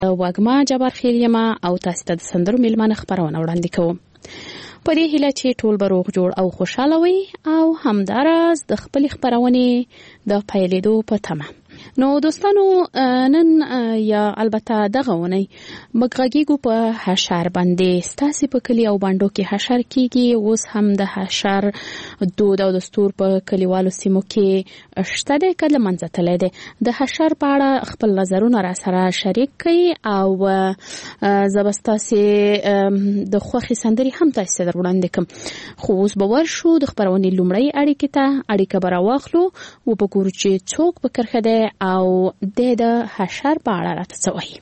واګما جبار خیر یم او تاسو ته د سندرو میلمانه خبرونه وړاندې کوم. په دې هیله چې ټول به روغ جوړ او خوشاله وي او همداراز د خپل خبرونه د پیلېدو په تمه. نو دوستانو نن یا البته دغه ونی مګغیګو په حشر باندې ستاسو په کلی او باندو کې حشر کیږي. اوس هم د حشر دود او دستور په کلیوالو سیمو کې شته د کله منځتلې ده. د حشر په اړه خپل نظرونه را سره شریک کړي او زبستاسي د خوخي سندري هم تاسو ته وړاندې کوم. خو اوس به ورشو د خبرونې لومړی اړیکه به راواخلو او په ګورو چې څوک په کرخه ده او د حشر په اړه راته څه وایي.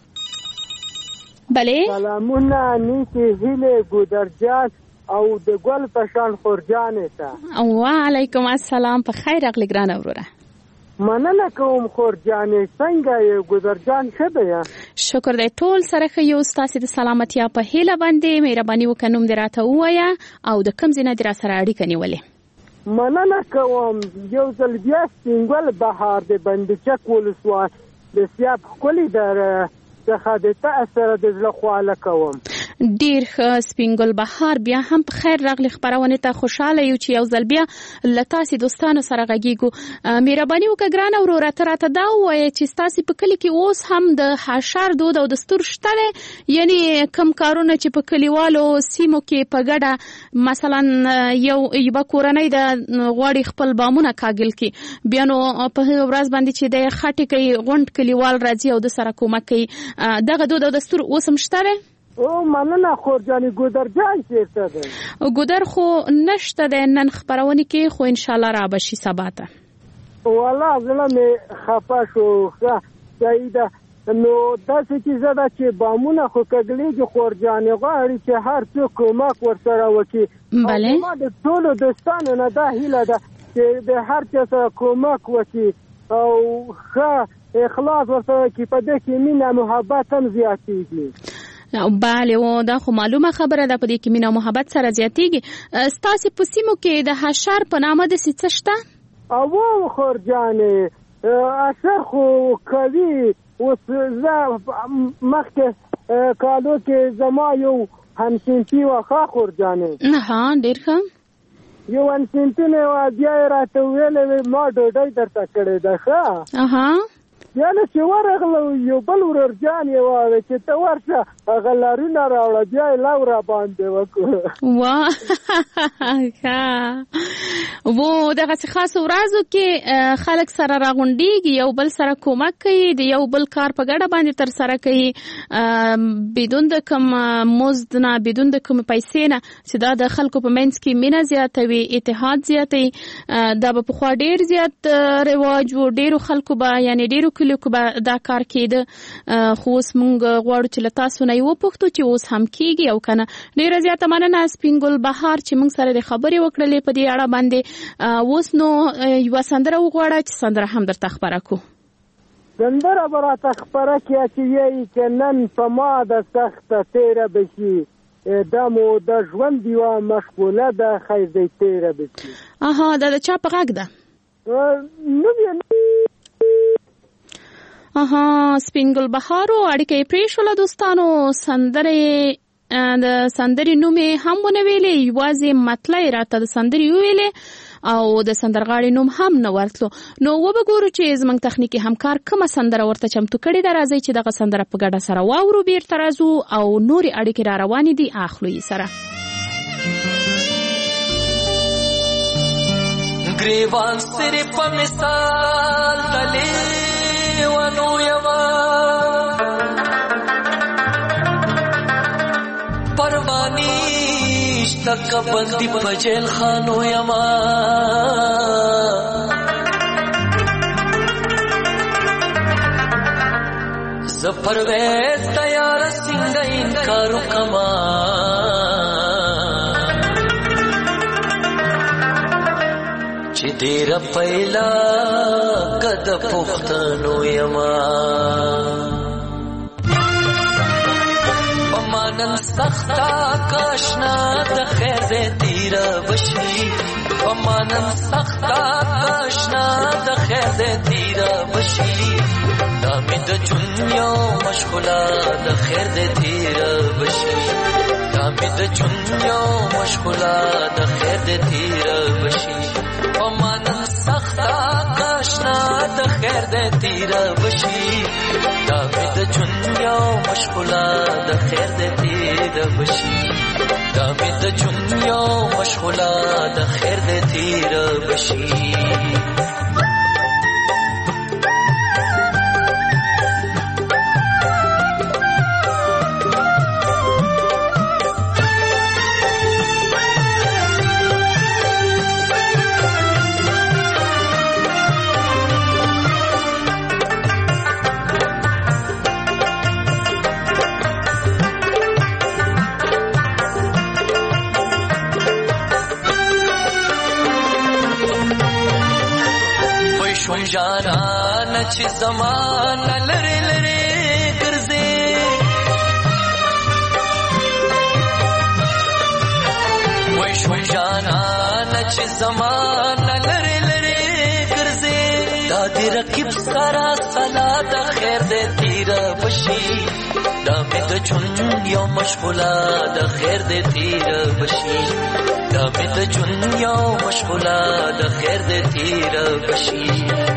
بله سلامونه نیکی هیله ګودرجان او د ګل پشان خورجانې ته. وعلیکم السلام. په خیر راغلی ګرانه وروره. مننه کوم خورجانې، څنګه یې ګودرجان ښه ده؟ شکر دی ټول سره ښه یو. ستاسو د سلامتیا په هیله باندې مهرباني وکړه نوم دې راته ووایه او د کوم ځای نه دې را سره اړیکه نیولې؟ مننه کوم. یو ځل بیا سپینګل بهار د بندچک ولسوالۍ د سیاب ښکلي دره څخه د تأثیر د زړه خواله کوم. ډیر ښه سپینګل بهار، بیا هم په خیر راغلی خبرونه ته. خوشاله یو چې یو ځل بیا لتاسي دوستانو سره غږیږو. مهرباني وکړه ګرانه وروره ته راته دا ووایه چې ستاسو په کلی کې اوس هم د حشر دود او دستور شته دی؟ یعنی کم کارونه چې په کلیوالو سیمو کې په ګډه مثلا یو کورنۍ د غواړي خپل بامونه کاږل کی، بیا نو په ورځ باندې چې د خټې کوي غونډ کلیوال راځي او د سره کومک کوي، دغه دود او دستور اوس هم شته دی؟ او مننه خورجانې. ګودرجان چیرته ده؟ ګودر خو نشته ده نن خبرونه کې، خو ان شاء الله را بشي سبا ته. والله زړه مې خفه شو. سیده نو داسې چې زده چې بامونه خو کګلیږي خورجانې، غواړي چې هر څوک کومک ورسره وکړي. بله ما د ټولو دوستانو نه دا هیله ده چې د هر چا سره کومک وکړي او ښه اخلاص ورسره وکړي. په دې کې مینه محبت هم زیاتېږي. بله و دا خو معلومه خبره ده، په دې کې مینه او محبت سره زیاتېږي. ستاسو په سیمو کې د حشر په نامه د څه شته؟ او خورجانې حشر خو کوي. اوس زه مخکې کالو کې زما یو همسنتي وخا خورجانې. ها ډېر ښه. یو همسنتي نه و بیا یې راته ویلې ما ډوډۍ درته کړې ده. ښه بیا نه چې ورغله یو بل ورورجان یې وویل چې ته ورشه هغه لارونه راوړه، بیا یې لو را باندې وکړه. و دغسې خاصو ورځو کې خلک سره راغونډېږي، یو بل سره کومک کوي، د یو بل کار په ګډه باندې ترسره کوي بدون د کوم مزد نه، بدون د کوم پیسې نه، چې دا د خلکو په منځ کې مینه زیاتوي، اتحاد زیاتوي. دا به پخوا ډېر زیات رواج و، ډېرو خلکو به یعنې ډېرو کلیو به دا کار کېده. خو اوس موږ غواړو چې له تاسو نه یې وپوښتو چې اوس هم کېږي او که نه. ډېره زیاته مننه سپینګل بهار چې موږ سره د خبرې وکړلې په دې اړه باندې. اوس نو یوه سندره وغواړه چې سندره هم درته خپره کړو. سندره به راته خپره کړه چې وایي چې نن په ما د سخته تېره بشي، دا مو د ژوند یوه مشغوله ده خیر دی تېره بشي. دا د چا په غږ ده؟ سپینګل بهارو اړیکه یې پرېښوله دوستانو. د سندرې نوم یې هم ونه ویلې، یوازې مطلع یې راته د سندرې وویلې او د سندرغاړي نوم هم نه ورتلو. نو وبګورو چې زموږ تخنیکي همکار کومه سندره ورته چمتو کړې ده. راځئ چې دغه سندره په ګډه سره واورو، بیرته راځو او نورې اړیکې را روانې دي، اخلو یې سره. ګریوان سره په مثال تلې ونو یما پروانیش تک بندی پجل خانو یما زپرویز تیار سنگ انکارو کما چی دیر پیلا کد پختنو یما مانن سختا کاشنا د خیر دې تیر بشي مانن سختا کاشنا د خیر دې تیر بشي دامې د جنیا مشغولا د خیر دې تیر بشي دامې د جنیا مشغولا د خیر دې تیر بشي مانن سختا کاشنا د خیر دې تیر بشي دامې د جنیا مشغولا د خیر دې تیر بشي دامې د جنیا مشغولا د خیر دې تیر بشي جانا نچ زمانہ لری لری ګرځي وای شو جانا نچ زمانہ لری لری ګرځي دا دې رقیب سارا سلا د خیر دې تیر بشي دا مې د جون یو مشغولا د خیر دې تیر بشي دا مې د جون یو مشغولا د خیر دې تیر بشي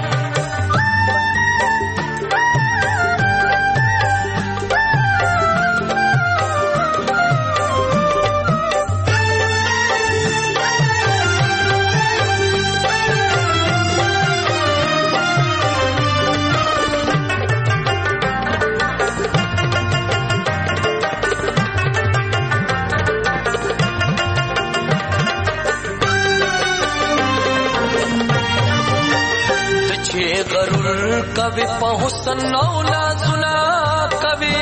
कवि पहुँचन नौला सुना कवि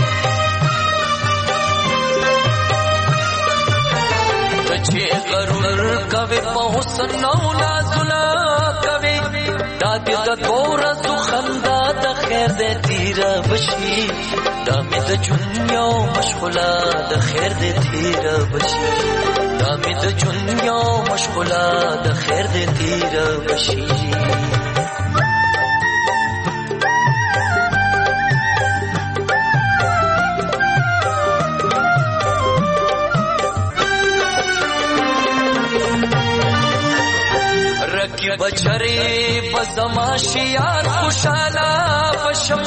तुझे गरुड़ कवि पहुँचन नौला सुना कवि दादी द गोरा सुखंदा द खैर दे तीर बशी दामी द जुन्यो मशगुला द खैर दे तीर बशी दामी द जुन्यो मशगुला द खैर दे तीर बशी बचरे बजमाशियार खुशाला बशम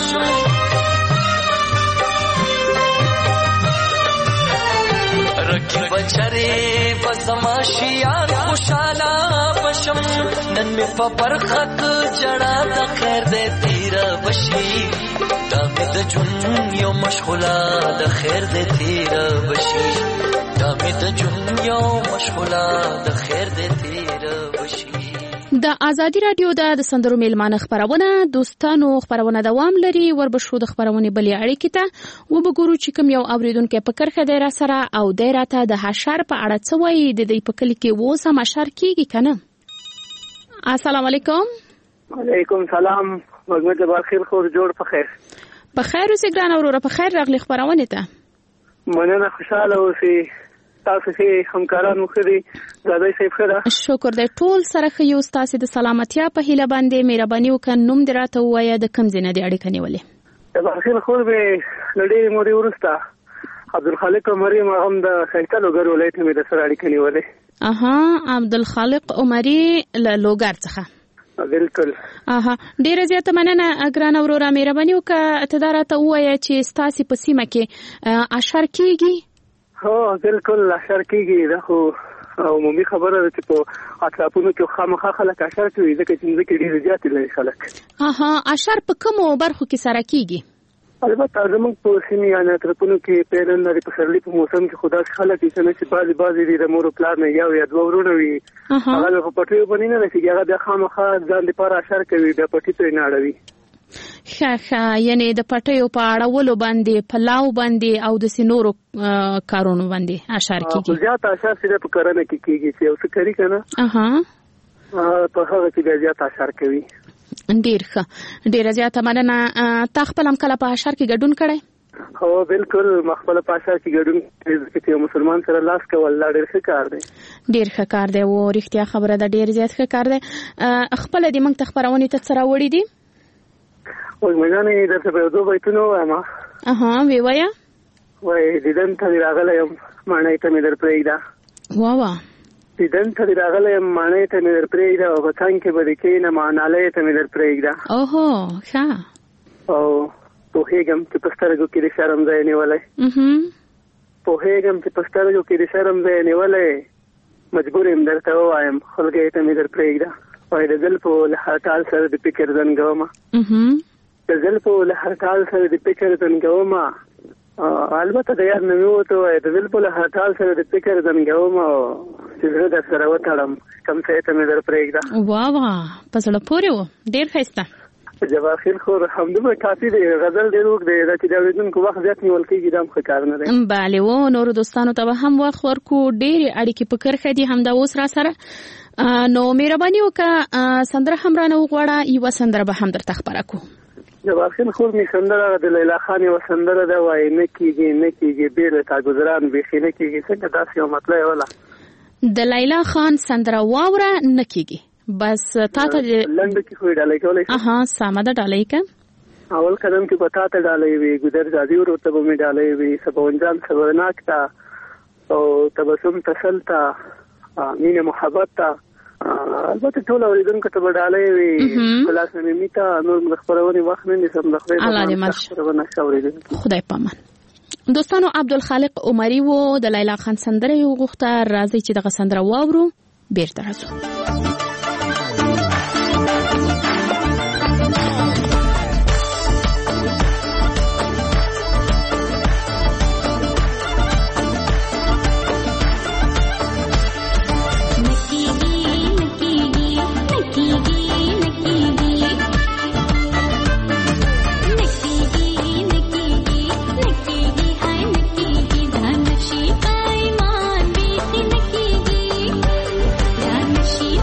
रखी बचरे बजमाशियार खुशाला बशम नन में पबरखत जड़ा द खैर दे तीर बशी दामिद जुन यो मशगुला द खैर दे तीर बशी दामिद जुन यो मशगुला द खैर दे तीर बशी د ازادي رادیو د سندرو میلمانه خبرونه دوستانو خبرونه دوام لري وربشو د خبرونه بلې اړیکې ته وبګورو چې کوم یو اوریدونکو په کرخه دی را سره او دی راته د حشر په اړه څه وایي د دې په کلی کې وو سم حشر کیږي کنه السلام علیکم وعلیکم سلام وګورئ د بخیر خور جوړ په خیر اوسې ګران اورور په خیر راغلی خبرونه ته مننه خوشاله اوسئ تاسو چې همکاران مخدي زادای صاحب خدا شکر دې ټول سره خو تاسو د سلامتیا په هیله باندې مهرباني وکړئ نوم دراته وایا د کم زینه دی اړیکه نیولې د بخیر خور به لړې موري ورستا عبدالخالق عمری ما هم د خیته لوګر ولایت مې د سره اړیکه نیولې عبدالخالق عمری لوګر څخه بالکل ډیر زیاته مننه ګران اورور مهرباني وکړه ته دراته وایا چې تاسو په سیمه کې اشر کیږي هو بالکل اشر کیږي دا خو عمومي خبره ده چې په اطلافونو کې خامخا خلک اشر کوي ځکه چې ځکه ډیر زیات لري خلک اشر په کومو برخو کې سره کیږي البته زموږ په سیمه یا اطرافونو کې پیرن لري په سرلی په موسم کې خدا خلک چې بعضي د مور پلان نه یا دوه ورونه وي هغه په پټیو باندې نه رسیږي هغه د خامخا ځان لپاره اشر کوي د پټی ته نه اړوي یعنی د پټیو په اړولو باندې پلاو باندې او د سينورو کارونو باندې اشر کیږي زیات اشر سره په کرنه کې کیږي چې اوس کوي کنه په هغه کې زیات اشر کوي ډیر زیاته مننه تا خپل هم کله په اشر کې ګډون کړی هو بالکل مخبل پاشا چې ګډون کې مسلمان سره لاس کول لا ډېر ښه کار دی. ډېر ښه کار دی او رښتیا خبره ده، ډېر زیات ښه کار دی. خپل دې موږ ته خبرونه ته سره وړي دي او مېګانې درته په دوه بیتونو وایم. وی وایا وای دیدن ته راغلی یم معنی ته مې در پرېږده. وا دیدن ته راغلی یم معنی ته مې در پرېږده او په څنګ کې به دې کښېنه معنالی ته مې در پرېږده. اوهو ښه. او پوهېږم چې په سترګو کې د شرم ځای نیولی. پوهېږم چې په سترګو کې د شرم ځای نیولی، مجبور یم درته ووایم خلګۍ ته مې در پرېږده. وایي د زلفو له هرټال سره د فکر زنګومه، د زلفو له هرټال سره د فکر زنګومه، البته د یاد نه مې وته وایي د زلفو له هرټال سره د فکر زنګومه چې زړه در سره وتړم کم ځای ته مې در پرېږده. وا په زړه پورې و، ډېر ښایسته. جواب خیر خو همدومره کافي دی. غزل ډېر اوږد دی، دا چې د اورېدونکو وخت زیات نیول کېږي دا هم ښه کار نه دی. بله و نورو دوستانو ته به هم وخت ورکو، ډېرې اړیکې په کرښه دي همدا اوس را سره. نو مهرباني وکړه سندره هم رانه وغواړه، یوه سندره به هم درته خپره کړو. جواب خیر خو مې سندره د لیلا خان یوه سندره ده، وایي نه کېږي نه کېږي بې له تا ګزران بیخي نه کېږي. څنګه داسې یو مطلع یې وله د لیلا خان سندره واوره نه کېږي. بس تا ته لنډه کې خو یې ډالۍ کولی شم. سمه ده ډالۍ که اول قدم کې به تا ته ډالۍ وي، ګودر زادي ورور ته به مې ډالۍ وي، سباونجان صبرناک ته او تبسم تسل ته مینه محبت ته، البته ټول اوریدونکو ته به ډالۍ وي. خلاص مې ته نور د خپرونې وخت نه نیسم، د خدای خدای پامان. دوستانو عبدالخالق عمري و د لیلا خان سندره یې وغوښته، راځئ چې دغه سندره واورو بیرته راځو. she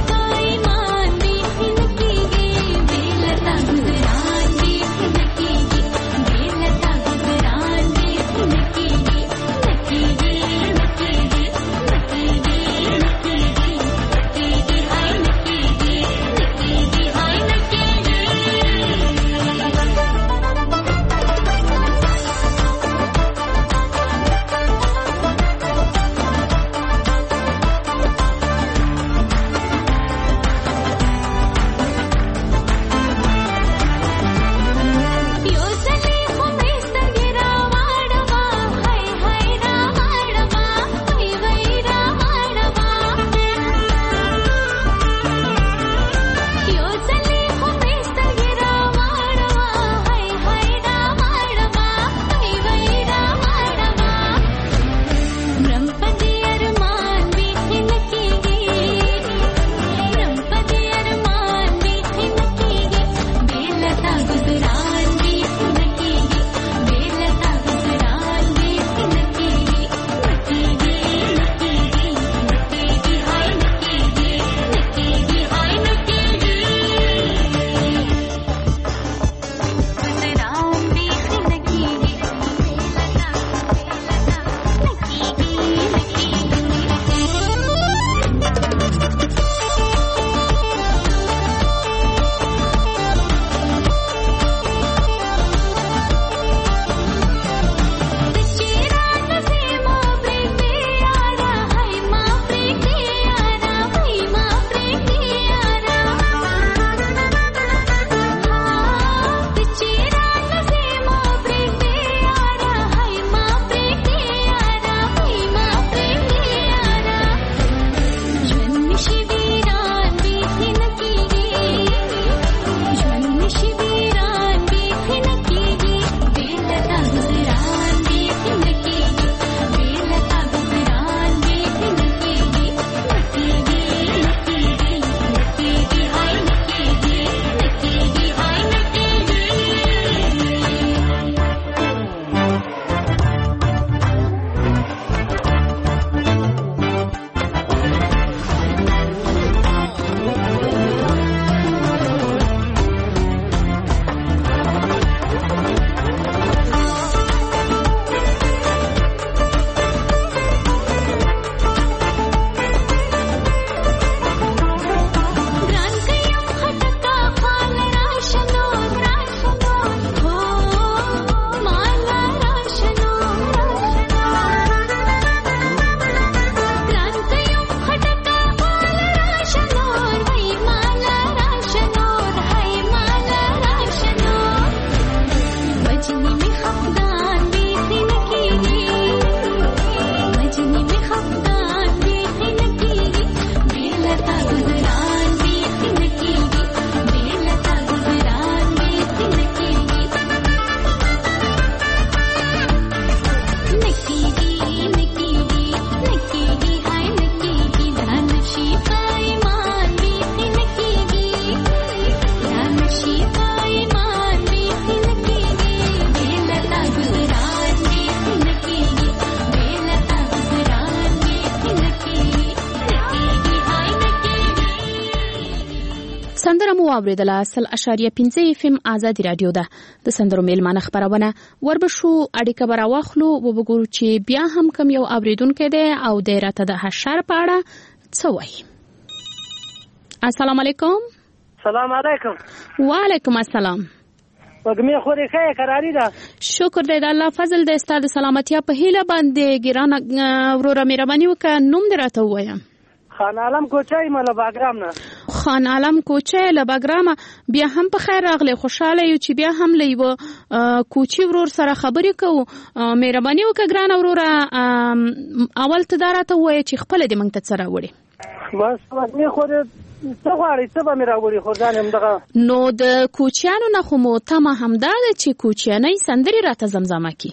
مو اوریدله 0.5 FM آزادي رادیو ده د سندرو میلمانه خبرونه وربشو اړیکه برا واخلو وګورو چې بیا هم کم یو اوریدونکو دی او د راته د حشر په اړه څه وایي. السلام علیکم. سلام علیکم. وعلیکم السلام. وګمه خوري خیر قراری ده. شکر دې د الله فضل د استاد سلامتیا په هیله باندې ګرانه ورور مهرباني وکړه. نوم دې راته وایم. خان عالم کوچای مله باګرام نه. خان عالم کوچای له باګرام. بیا هم په خیر راغلی. خوشاله یو چې بیا هم لیو کوچی ورور سره خبرې کوو. مهرباني وکړه ګرانه ورور اول ته دراته وای چې خپل دې مونږ ته څه راوړي. بس وګمه خوري څه غواړي څه به مې راوړي خو ځان هم دغه نو د کوچیانو نه خو مو تمه همدا ده چې کوچیانۍ سندرې راته زمزمه کړي.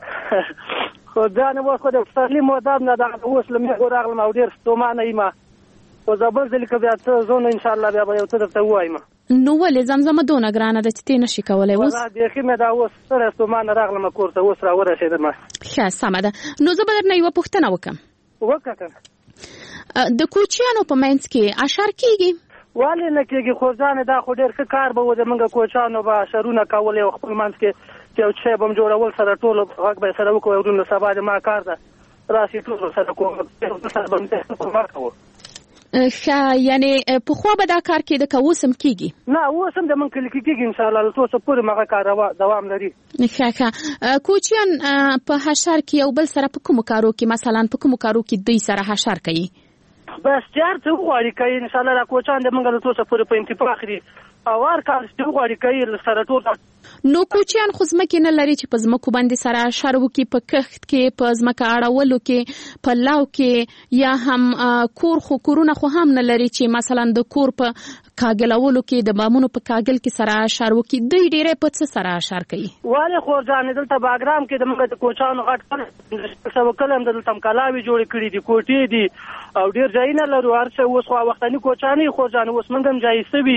خو ځان اوس خو د پسرلي موداب نه دغه اوس له مې راغلم او ډېر ستومانه یم خو زه بل ځل که بیا څه زونه انشاءالله بیا به یو څه درته ووایم. نو ولې زمزمه دونه ګرانه ده چې تی نشي کولی اوس؟ بیخي مې دا اوس سره ستومانه راغلم کور ته اوس راورسېدم. ښه سمه ده. نو زه به درنه یوه پوښتنه وکړم. وکړه. د کوچیانو په منځ کې اشر کیږي؟ ولې نه کېږي خو ځانې دا خو ډېر ښه کار به و د موږ کوچیانو به اشرونه کول او خپل منځ کې چې یو شی به م جوړول سره ټولو غږ به یې سره وکړو ورونه سبا د ما کار ده راسي ټولو سره کوم سره به م کوو. ښه یعنې پخوا به دا کار کېده که اوس هم کېږي؟ نه اوس هم د موږ کلي کې کېږي انشاءالله له څو څه پورې مغه کار دوام لري. ښه کوچیان په حشر کې یو بل سره په کومو کارو کې مثلا په کومو کارو کې دوی سره حشر کوي؟ بس چار څه وغواړي کوي انشاءالله را کوچان د موږ له څو څه پورې په انتفاق دي او هر کار چې وغواړي کوي سره ټول. نو کوچیان خو ځمکې نه لري چې په ځمکو باندې سره حشر وکړي، په کښت کې په ځمکه اړولو کې په لو کې یا هم کورونه خو هم نه لري چې مثلا د کور په کاګلولو کې د بامونو په کاګل کې سره حشر وکړي. دوی ډېری په څه سره حشر کوي؟ ولې خو ځانې دلته باګرام کې د موږ د کوچانو غټ څه وکړم دلته هم کلاوې جوړې کړي دي کوټې دي او ډېر ځایونه لرو هر څه اوس خو وختني کوچانې خو ځان اوس موږ هم ځای سوي.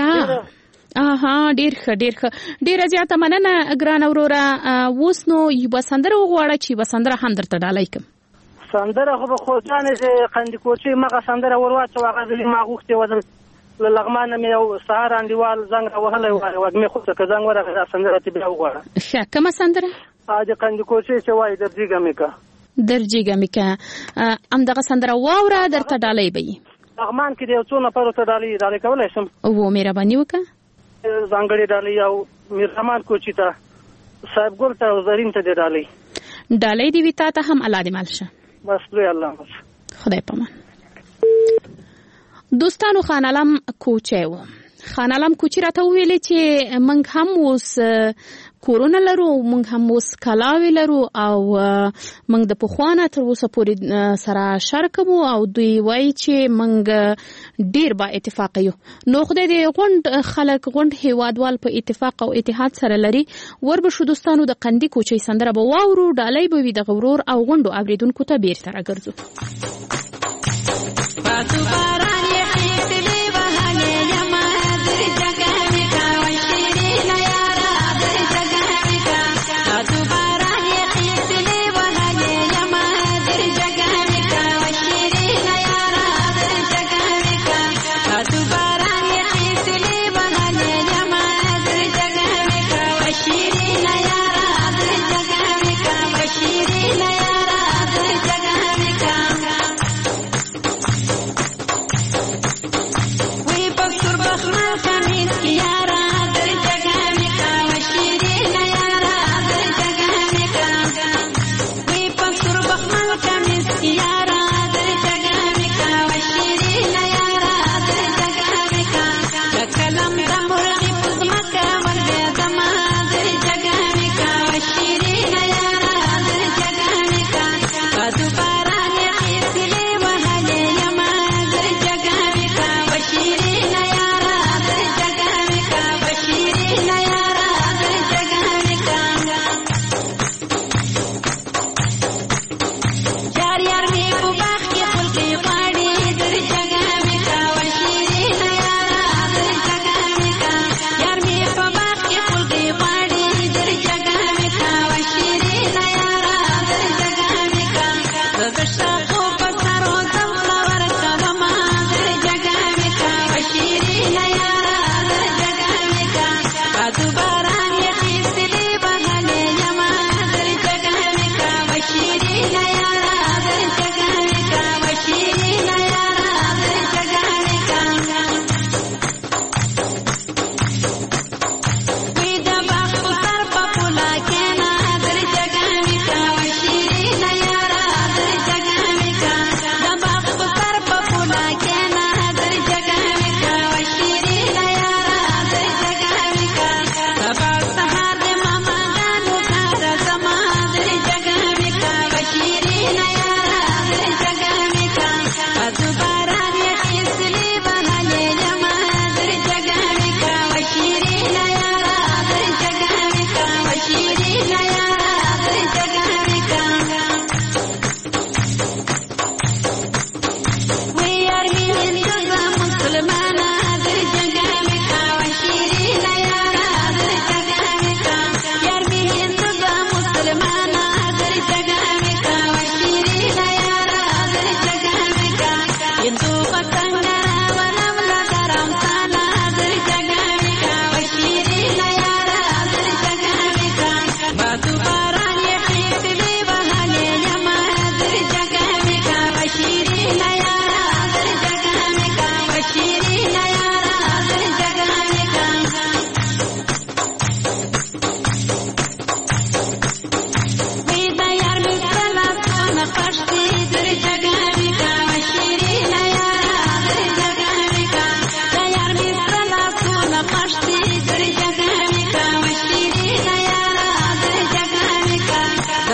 ډېر ښه ډېر ښه ډېره زیاته مننه ګرانه وروره. اوس نو یوه سندره وغواړه چې یوه سندره هم درته ډالۍ کړم. سندره خو به خو ځانې د قندي کوچۍ مغه سندره ور واچوه هغه ځلې ما غوښتې وه له لغمانه مې یو سهار انډیوال زنګ راوهلی وږمې خو څه که زنګ ورغی دا سندره تې بیا وغواړه. ښه کومه سندره؟ د قندي کوچۍ چې وایي درجیږه مې که درجیږه مې که همدغه سندره واوره درته ډالۍ به وي. لغمان کې د یو څو نفرو ته ډالۍ کولی شم؟ مهرباني وکړه. ځانګړې ډالۍ او میررحمان کوچي ته صاحب ګل ته او زرین ته دې ډالۍ دې وي تا ته هم الله دې مل شه. بس لوی الله خدای پامان. دوستانو خان علم کوچی و. خان علم کوچی راته وویلې چې موږ هم اوس کورونه لرو، موږ هم اوس کلاوې لرو او موږ د پخوانه تر اوسه پورې سره حشر کوو او دوی وایي چې موږ ډېر با اتفاق یو. نو خدای دې خلک غونډ هیوادوال په اتفاق او اتحاد سره لري. وربشو دوستانو د قندي کوچۍ سندره به واورو، ډالۍ به وي د غورور او غونډو اوریدونکو ته بیرته راګرځو.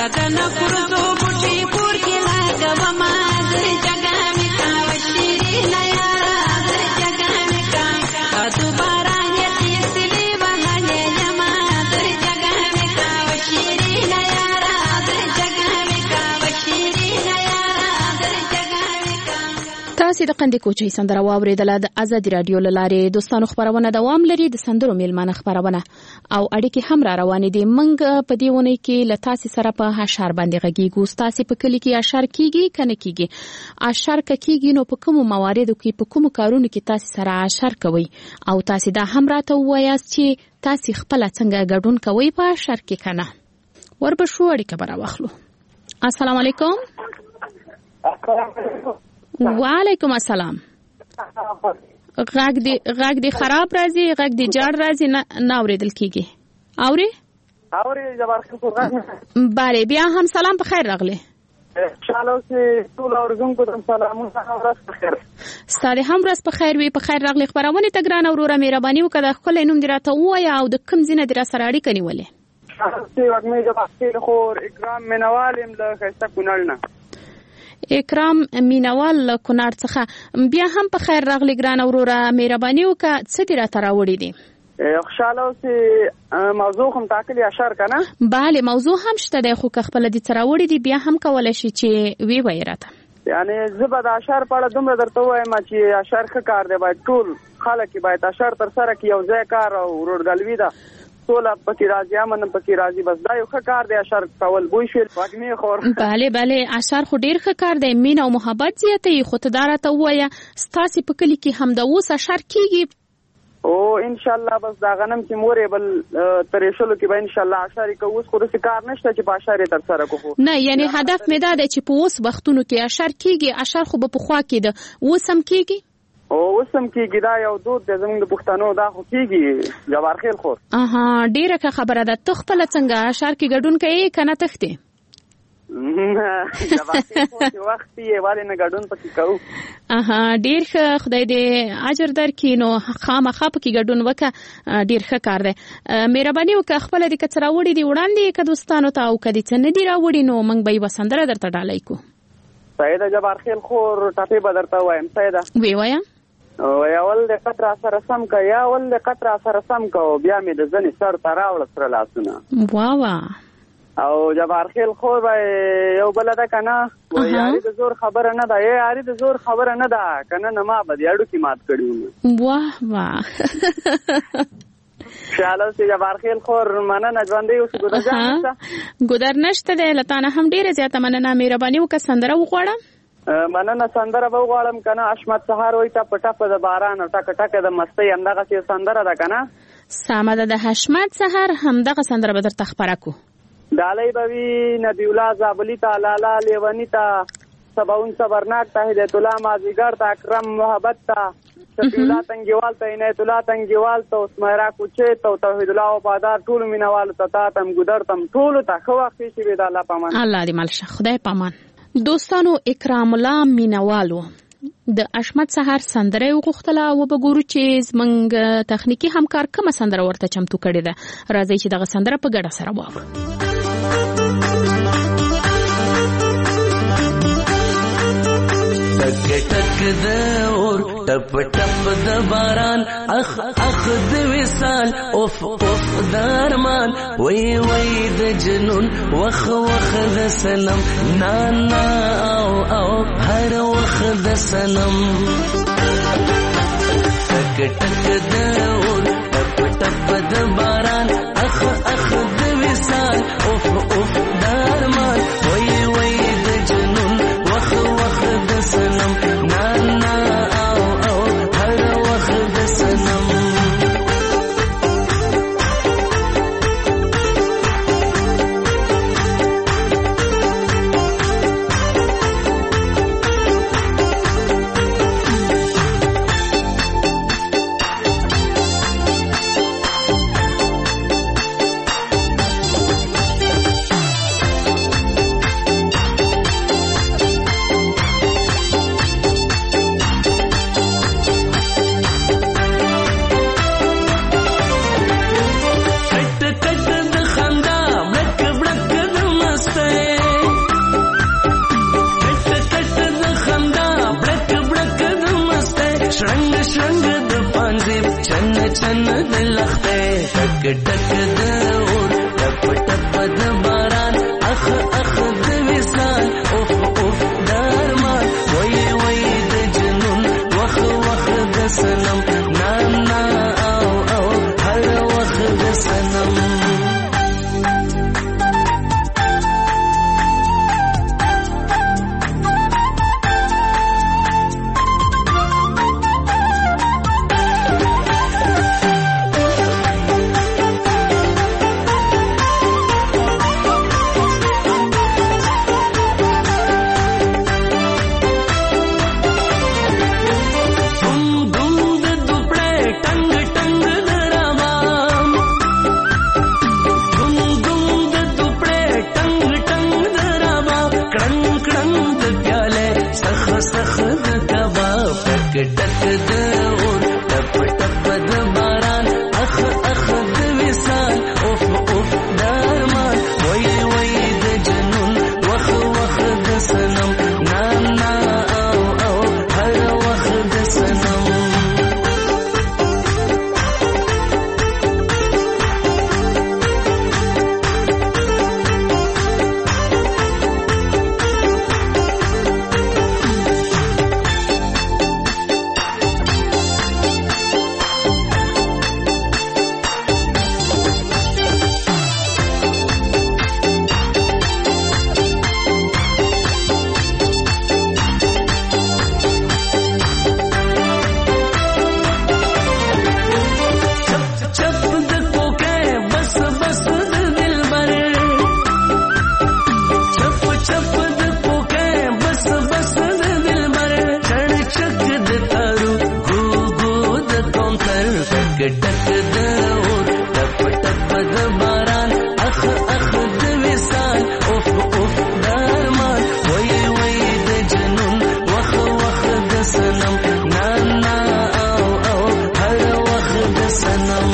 شګن پرزو بوټي پور کې لاګو ما در جګا می کا وشری نه یارا در جګا می کا تو باران یې سلی وهله جما در جګا می کا وشری نه یارا در جګا می کا وشری نه یارا در جګا می کا. تاسو د قندې کوچي سندره واوریدله. د آزادي رادیو لاره دوستانو خبرونه دوام لري. د سندرو میلمانه خبرونه او اړیکې هم را روانې دي. منګ په دې ونې کې ل تاسو سره په اشعار باندې غږیږو. تاسو په کلی کې اشعار کیږي کنه کیږي؟ اشعار کیږي نو په کوم مواردو کې په کوم کارونو کې تاسو سره اشعار کوي او تاسو دا هم راته وایاست چې تاسو خپل څنګه ګډون کوي په اشعار کې کنه؟ وربشو اړیکه برا واخلو. السلام علیکم. وعلیکم السلام. غږ دی خراب راځي، غږ دی جاړ راځي، نه اوریدل کیږي. اوري جبار خیر. بله بیا هم سلام په خیر راغلی. انشاءالله چې ټول اورګونکو ته سلامونه او ورځ په خیر. ستاسو هم ورځ په خیر وي. په خیر راغلی. خبرونه ته ګران اوروره مهرباني وکړه خپل نوم دی راته ووایه او د کوم ځینه دی را سره اړیکه نیولې؟ چې وګمې جبار خیر خور اکرام منوالم له خسته کونړ نه. اکرام مینوال کونړ څخه بیا هم په خیر راغلی ګران اوروره مهرباني وکړه څه دی راته راوړي دي؟ خوشاله اوسې. موضوع هم ټاکلې اشعار کنه؟ بله موضوع هم شته دی خو که خپل دي څه راوړي دي بیا هم کولی شي چې وی وایي راته. یعنی زه به د اشعار په اړه دومره درته ووایم چې اشعار ښه کار دی. باید ټول خلک باید اشعار تر سره کړي. یو ځای کار او ورورګلوي ده. ټوله پکې راځي امن پکې راځي. بس دا یو ښه کار دی اشعار کول. بوی شویل وږمې خور. بله اشعار خو ډیر ښه کار دی. مینه او محبت زیاتوي. خو ته دا راته ووایه ستاسې په کلي کې هم د اوس اشعار کیږي؟ او ان شاء الله بس دا غنم چې مورې بل ترې شلو کې به ان شاء الله اشعار کوو. اوس خو داسې کار نشته چې په اشعار تر سره کوو. نه یعنی هدف مې دا دی چې په اوس وختونو کې اشعار کیږي. اشعار خو به پخوا کېده اوس هم کیږي؟ او اوس هم کیږي. دا یو دود دی زموږ د پښتنو. دا خو کیږي جوار خیل خور. ډیره ښه خبره ده. ته خپله څنګه اشعار کې ګډون کوې که نه تښتې؟ جوار خیل خور چې وخت یې ولې نه ګډون پکې کوو. ډیر ښه. خدای دې اجر درکړي. نو خامخا پکې ګډون وکړه. ډیر ښه کار دی. مهرباني وکړه خپله دې که څه راوړي دي وړاندې که دوستانو ته او که دې څه نه دي راوړي نو موږ به یوه سندره درته ډالۍ کړو. صحیح ده جبار خیل خور. ټاپې به درته ووایم. صحیح ده وی وایه. اول د قطره سره سم که یا اول د قطره سره سم که بیا مې د ځنې سر ته راوړه سره لاسونه. واه او جبار خیل خور به یو بله ده که نه یاري د زور خبره نه ده. یاري د زور خبره نه ده که نه نه ما به د اډوکې مات کړي وم. واه خیال اوسې جبار خیل خور. مننه. ژوندی اوسې ګودر جان نشته؟ ګودر نشته دی. له تا نه هم ډېره زیاته مننه. مهرباني وکړه سندره وغواړه. مننه. سندره به وغواړم که نه؟ اشمت سهار وایي ټپه ټپه د باران او ټکه ټکه د مستۍ همدغسې سندره ده که نه؟ سمه ده. د حشمت سهار همدغه سندره به درته خپره کړو. ډالۍ به وي نبی الله زابلي ته، لالا لیوني ته، سباون صبرناک ته، هدایت الله مازیګر ته، اکرم محبت ته، شفیع الله تنګیوال ته، عنایت الله تنګیوال ته، اسمایرا کوچې ته، توحید الله وفادار ټولو مینوالو ته، تا تم ګودر تم ټولو ته ښه وخت تېر شي. د الله پامان. الله دې مل شه. خدای پامان. دوستانو اکرام الله مینوالو د اشمت سهار سندره وغوښتله. وبګورو چې زمونږ تخنیکي همکار کومه سندره ورته چمتو کړې ده. راځئ چې دغه سندره په ګډه سره واورو. ټک ټک د اور ټپ ټپ د باران اخ اخ د وصال اوف اوف د ارمان وای وای د جنون وخ وخ د سنم نا نا او او هر وخ د سنم ټک ټک د اور ټپ ټپ د باران اخ اخ د وصال اوف اوف د ارمان وای وای د جنون وخ وخ د سنم نا نا او او هر وخت د سنم ډک د اور ټپ ټپ د باران اخ اخ د وصال اوف اوف درمان وای وای د جنون وخ وخ د سنم نا نا او او هر وخ د سنم ډک د اور ټپ ټپ د باران اخ اخ د وصال اوف اوف درمان وای وای د جنون وخ وخ د سنم نا نا او او هر وخ د سنم ډک د اور ټپ ټپ د باران اخ اخ د وصال اوف اوف درمان وای وای د جنون وخ وخ د سنم نا نا او او هر وخ د سنم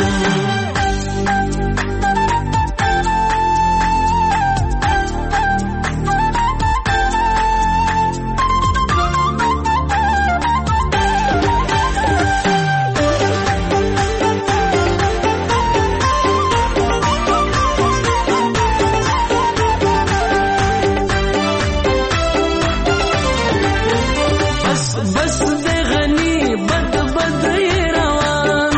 بس د غنی بد بد روان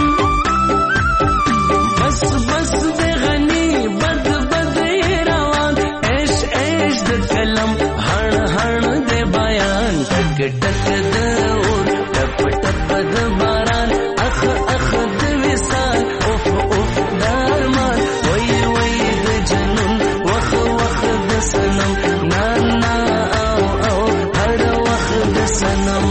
بس بس د غنی بد بد روان ایش ایش د کلم هړ هړ د بیان ټک ټک د اور ټپ ټپ د باران اخ اخ د وصال اوف اوف درمان وای وای د جنون وخ وخ د سنم نا نا او او هر وخ د سنم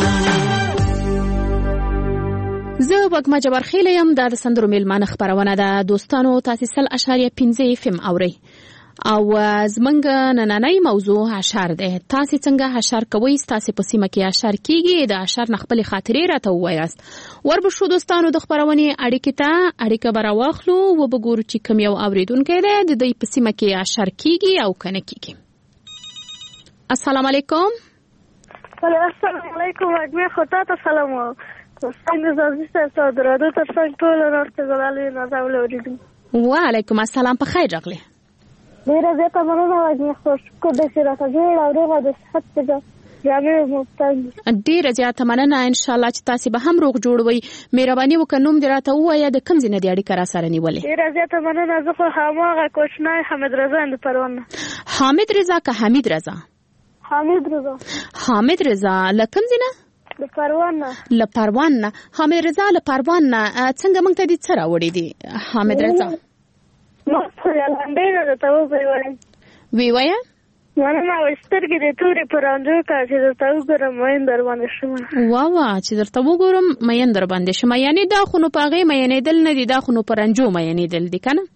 زه وګما جبر خیل یم د سندرو میلمانه خبرونه ده دوستانو تاسو 100.5 FM اوري او زمنګ نننۍ موضوع اشعار ده تاسو څنګه اشعار کوي تاسو په سیمه کې اشعار کیږي د اشعار نخبل خاطرې راته وایاست وربشو دوستانو د خبرونه اړیکه براواخلو و بګورو چې کوم یو اوریدونکو ده د دې په سیمه کې اشعار کیږي او کنه کیږي السلام علیکم السلام علیکم اجمه خطا ته سلام څنګه زازي تاسو درادو تر څنګه ټول ورته غلالي نازول اوریدم وعلیکم السلام په خیر راغلی ډیره زیاته مننه اجمه خوش کو د شراته جوړ او روغه د صحت ته جامې مفتاج ډیره زیاته مننه ان شاء الله چې تاسو به هم روغ جوړوي مهرباني وکړم دراته وایا د کم زینه دی اړیکه را سره نیولې ډیره زیاته مننه زه خو هماغه کوښنای حمید رضا اند پروانه حمید رضا که حمید رضا حمید رضا لکم زینه لپروان حمید رضا لپروان څنګه مونږ ته دې څه راوړې دي حمید رضا نو څنګه ته وی وایا مننه وسترګې د تورې پرانځو کا چې درته وګورم مین در باندې شم وا چې درته وګورم مین در باندې شم یعنی دا خو نو پاغې مینې دل نه دي دا خو نو پرانځو مینې دل دي کنه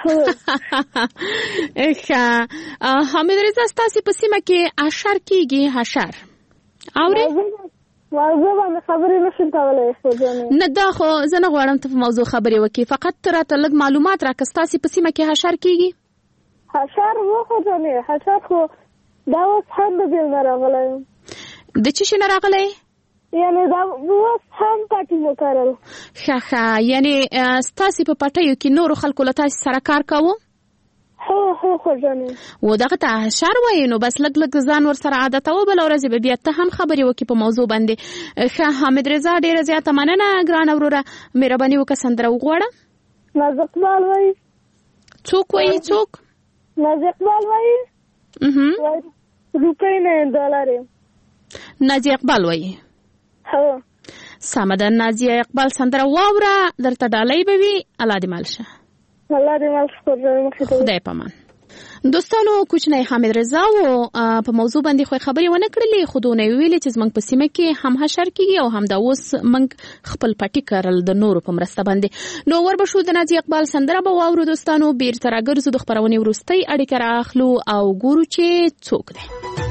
حمید رضا ستاسو په سیمه کې اشعار کیږي اشعار اوري موضوع باندې خبرې نشم کولای خو نه دا خو زه نه غواړم ته په موضوع خبرې وکړې فقط راته لږ معلومات راکړه ستاسو په سیمه کې اشعار کیږي اشعار وو خو ځنه اشعار خو دا اوس هم د دې نه راغلی د چی شي نه راغلی یعنی دا اوس هم پټي مو کارل. ښه یعنی ستاسې په پټیو کې نورو خلکو له تاسې سره کار کوو؟ هو خوږانه. و دغه ته حشر وایي نو بس لږ ځان ور سره عادت او بل ورځ به بیا ته هم خبرې وکړي په موضوع باندې. ښه حامد رضا ډېره زیاته مننه ګرانه وروره، مهرباني وکړه سندره وغواړه. ناز اقبال وایي. څوک وایي څوک؟ ناز اقبال وایي. روپۍ نه ډالر. نازي اقبال وایي. هو سمه ده نازي اقبال سندره واوره درته ډالۍ به وي. الله دې مال شه. الله دې مال شه. خدای پامان. دوستانو کوچنی حامد رضا و په موضوع باندې خو خبرې ونه کړلې، خو دونه ویلې چې زمنګ په سیمه کې هم حشر کېږي او هم دا اوس منګ خپل پټي کارل د نورو په مرسته باندې. نو ور به شو د نازي اقبال سندره به واورو دوستانو، بیرته راګرځو د خبرونې وروستۍ اړیکه راخلو او ګورو چې څوک دی.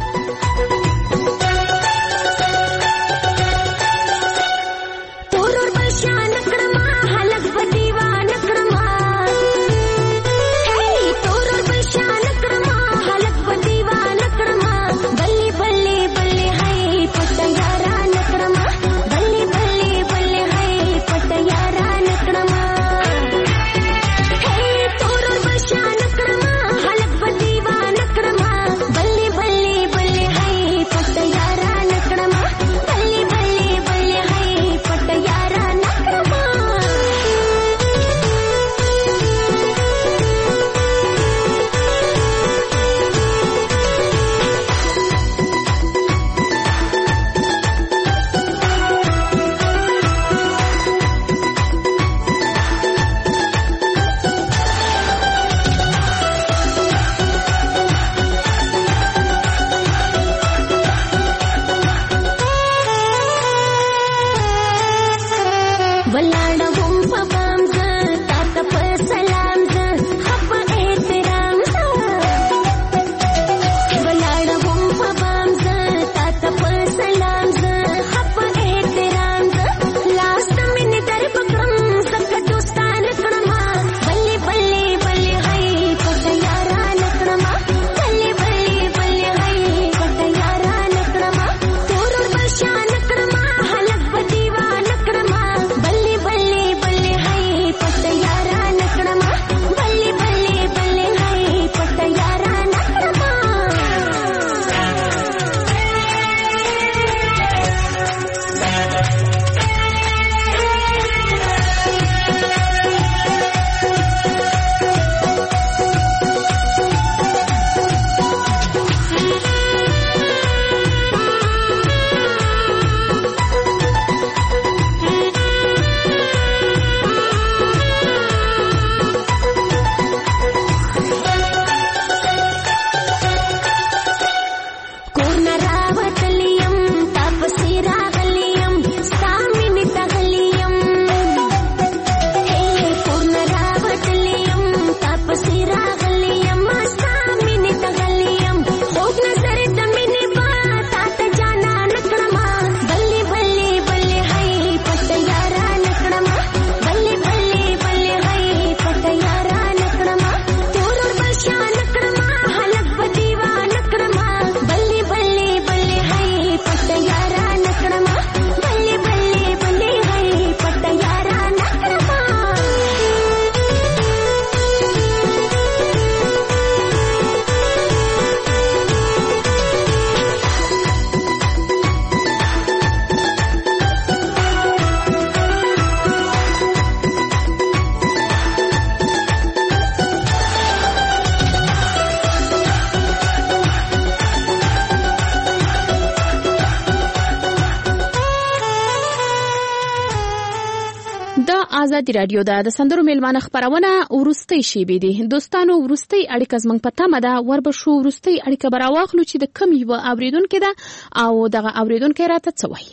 آزادی رادیو د سندرو میلمانه خبرونه ورستۍ شیبې دي. دوستانو ورستۍ اړیکه زمنګ پته مده ور به شو ورستۍ اړیکه براواخلو چې د کم یو اوریدونکو ده او دغه اوریدونکو راته څه وایي.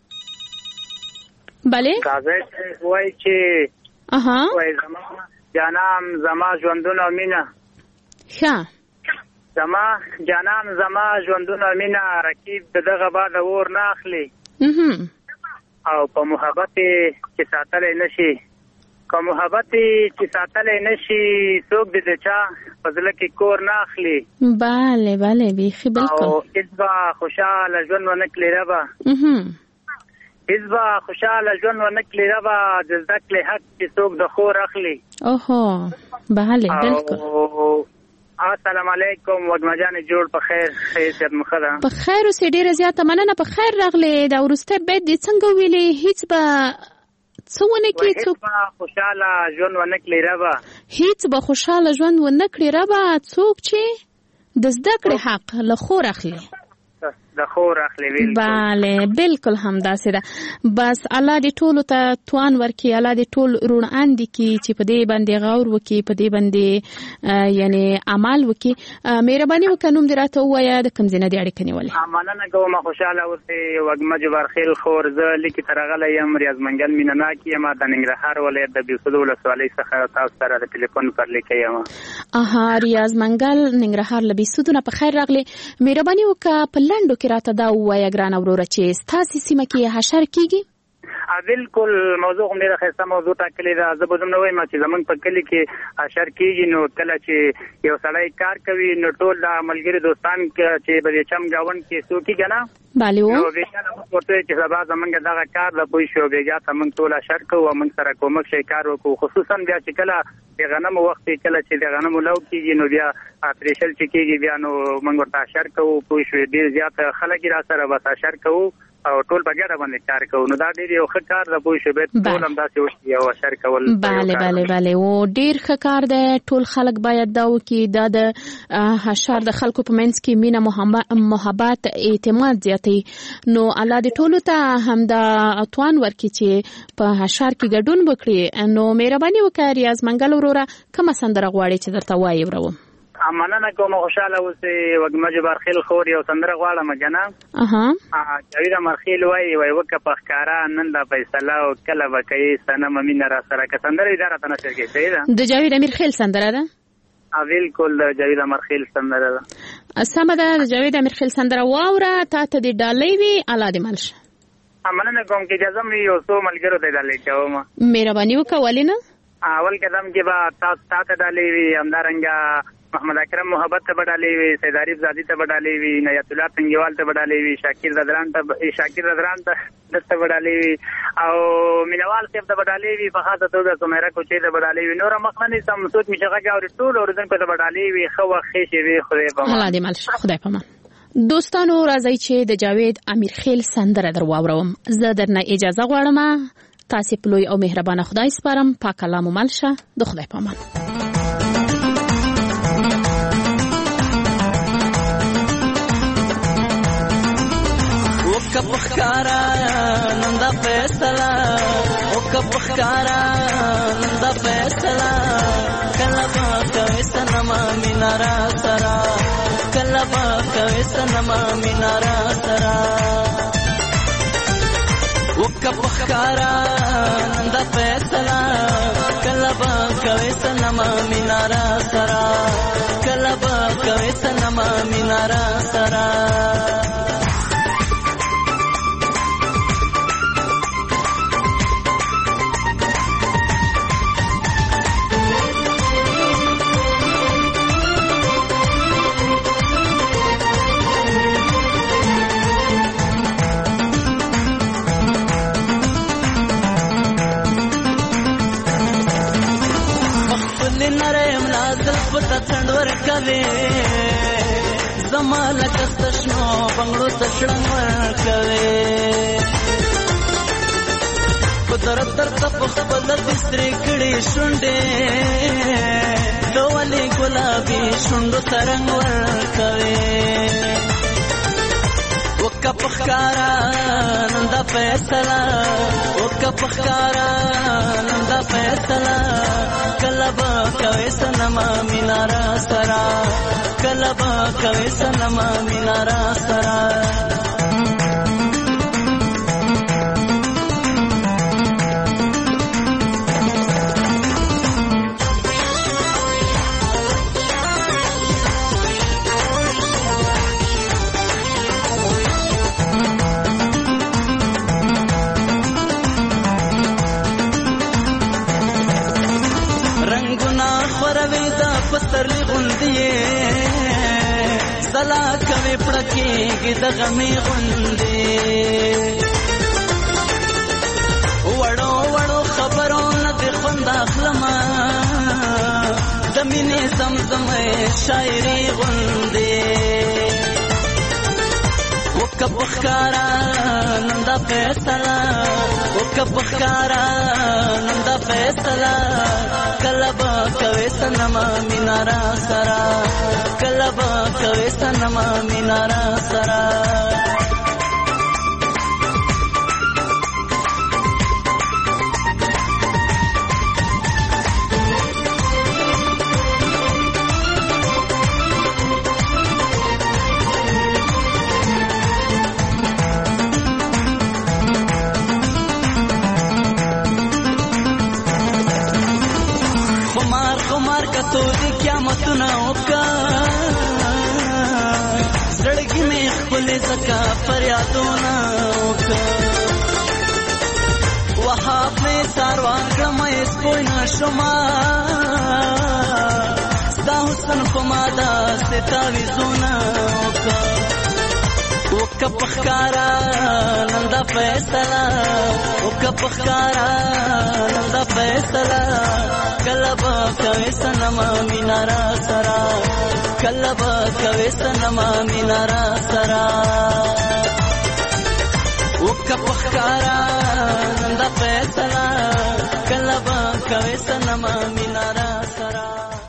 بله راځي وای چې وای جانم زما ژوندونه مینا ښه زما جانم زما ژوندونه مینا رقیب دغه بعد اور نه اخلي او په محبت چې ساتلې نشي کوم محبت چې ساتلې نشي څوک دې چا فضل کې کور نه اخلي. bale bale بيخي بالکل او اسبا خوشاله ژوند ونه کړی ربا هیڅ به خوشاله ژوند ونه کړي ربه د زده کړې حق چې څوک د خور اخلي. اوهو بله بالکل. السلام علیکم وګمجان جوړ په خیر خیریت مخه ده په خیر اوسې ډیره زیاته مننه په خیر راغلی دا وروسته بیت دې څنګه ویلې هیڅ به څه ونه کړي څوک خوشاله ژوند ونه کړي ربه هیڅ به خوشاله ژوند ونه کړي ربه څوک چې د زده کړې حق له خور اخلي د خور اخلي. بله بالکل همداسې ده. بس الله دې ټولو ته توان ورکړي الله دې ټول روڼ اندي کړي چې په دې باندې غور وکړي په دې باندې یعنی عمل وکړي. مهرباني وکړه نوم دې راته ووایه د کوم ځای نه دې اړیکه نیولې؟ مننه کوم خوشاله اوسې وږمه جبارخیل خور زه لیکې ته راغلی یم ریاض منګل مینه ناک یم د ننګرهار ولایت د بیوسود ولسوالۍ څخه تاسو سره د ټلیفون پر لیکه یم. ریاض منګل ننګرهار له بیوسود نه په خیر راغلی. مهرباني وکړه په لنډو کې راته دا ووایه ګرانه وروره چې ستاسې سیمه کې حشر کیږي؟ بالکل موضوع هم ډېره ښایسته موضوع ټاکلې ده. زه به دومره وایم چې زمونږ په کلي کې حشر کیږي نو کله چې یو سړی کار کوي نو ټول د ملګري دوستان چې به د چم ګاونډ کې څوک که نه بله و نو بېګا موږ ورته وایو چې سبا زمونږ دغه کار ده پوه شو بېګا ته موږ ټول حشر کوو او موږ سره کومک شی کار وکړو. خصوصا بیا چې کله د غنمو وخت کله چې د غنمو لو کېږي نو بیا پرېشل چې کېږي بیا نو موږ ورته حشر کوو پوه شوې. ډېر زیات خلک را سره بس حشر کوو او ټول په ګډه باندې کار کوو نو دا ډېر یو ښه کار ده پوه شو. باید ټول همداسې وشي او حشر کول بله او ډېر ښه کار دی. ټول خلک باید دا وکړي. دا د حشر د خلکو په منځ کې مینه محبت اعتماد زیاتوي. نو الله دې ټولو ته همدا توان ورکړي چې په حشر کې ګډون وکړي. نو مهرباني وکړه ریاض منګل وروره کومه سندره غواړې چې درته وایې وروم؟ مننه کوم خوشاله اوسې وږمه جبارخیل خور یو سندره غواړم جنا. جاوید امرخیل وایي وکه په ښکارا نن دا فیصله او کله به کوي صنم مینه را سره که سندره دې راته نشر کړي صحیح ده د جاوید امیرخیل سندره ده؟ بالکل د جاوید امرخیل سندره ده. سمه ده د جاوید امیرخیل سندره واوره تا ته دې ډالۍ وي الله دې مل شه. مننه کوم که اجازه مې یو څو ملګرو ته ډالۍ کوم. مهرباني وکړه ولې نه. اول قدم کې به تا ته ډالۍ وي همدارنګه محمد اکرم محبت ته بډالې وي سید عارف زادی ته بډالې وي نیت الله تنګیوال ته بډالې وي شاکر رضران ته دته بډالې وي او مینوال صاحب ته بډالې وي په خاصه توګه سمیرا کوچې ته بډالې وي نور مخنه سم سوچ می شغه او ټول اورزن په بډالې وي خو خېشي وي خدای په الله دې مل شه خدای په مان. دوستانو راځي چې د جاوید امیرخیل سندره در واورم. زه درنه اجازه غواړم. تاسو په لوی او مهربانه خدای سپارم. پاک الله مو مل شه د خدای په مان. کپخکارا نندا فیصلہ او کپخکارا نندا فیصلہ کلبا کوي سنما مینارا سرا کلبا کوي سنما مینارا سرا او کپخکارا نندا فیصلہ کلبا کوي سنما مینارا سرا کلبا کوي سنما مینارا سرا څنډور کوي زماله کستشنو بنگړو تشړنګ ور کوي قدرت تر په خپل دستري کړي شونډې دوالي ګلابي شونډو ترنګ ور کوي وکه پخکارا نندا فیصله وکه پخکارا نندا فیصله کلبا کوي سنما مینارا سرا کلبا کوي سنما مینارا سرا پسترلی غوندې زلا کوي پړکیږي د غمي غوندې وړو وړو خبرو نه د خوند اخلمه د مینې زمزمه شاعري غوندې وکه بخکارا نن دا فیصله وکه بخکارا نن دا فیصله کله به کوي سنما مینارا سرا کله به کوي سنما مینارا سرا تو دی قیامتونه وکا زړګي مې خپل زکا فریادونه وکا وهاب مې ساروان کړم سپوی نشما ستا حسن په ماده ستاوي زونه وکا وکا پخکارا نندا فیصله وکا پخکارا نندا فیصله کلبا کوي سنما مینارا سرا کلبا کوي سنما مینارا سرا وکا پخکارا نندا فیصله کلبا کوي سنما مینارا سرا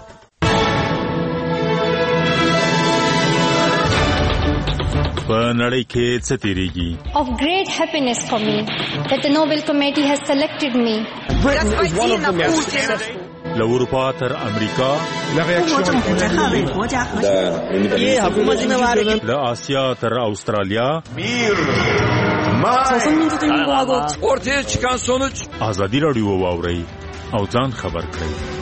په نړۍ کې څه تیریږي of great happiness for me that the Nobel Committee has selected me. له اروپا تر امریکا له آسیا تر استرالیا ortaya çıkan sonuç ازادي راډیو واوري او ځان خبر کړئ